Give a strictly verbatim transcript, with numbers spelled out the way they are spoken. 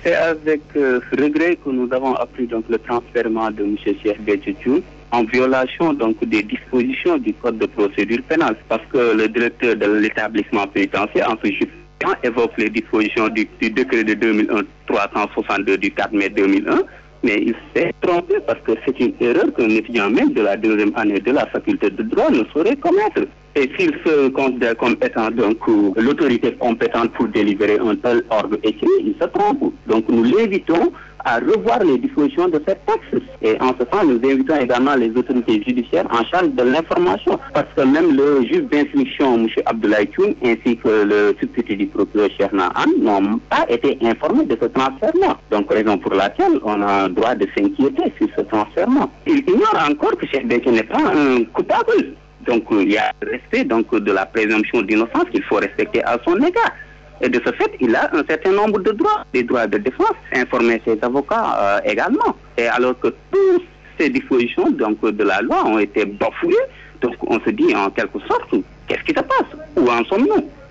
C'est avec euh, regret que nous avons appris donc le transfert de M. Cheikh Béthio Thioune en violation donc des dispositions du code de procédure pénale, parce que le directeur de l'établissement pénitentiaire en se justifiant évoque les dispositions du, du décret de deux mille un trois cent soixante-deux du quatre mai deux mille un, mais il s'est trompé parce que c'est une erreur qu'un étudiant même de la deuxième année de la faculté de droit ne saurait commettre. Et s'il se considère comme étant donc l'autorité compétente pour délivrer un tel ordre écrit, il se trompe. Donc nous l'invitons à revoir les dispositions de cette texte. Et en ce sens, nous invitons également les autorités judiciaires en charge de l'information. Parce que même le juge d'instruction, M. Abdoulaye Thioune, ainsi que le substitut du procureur Cheikhna Anne, n'ont pas été informés de ce transfert-là. Donc, raison pour laquelle on a droit de s'inquiéter sur ce transfert-là. Il ignore encore que Cheikh Béthio n'est pas un coupable. Donc, il y a le respect donc, de la présomption d'innocence qu'il faut respecter à son égard. Et de ce fait, il a un certain nombre de droits, des droits de défense, informer ses avocats euh, également. Et alors que toutes ces dispositions donc, de la loi ont été bafouées, donc on se dit en quelque sorte, qu'est-ce qui se passe? Où en sommes-nous?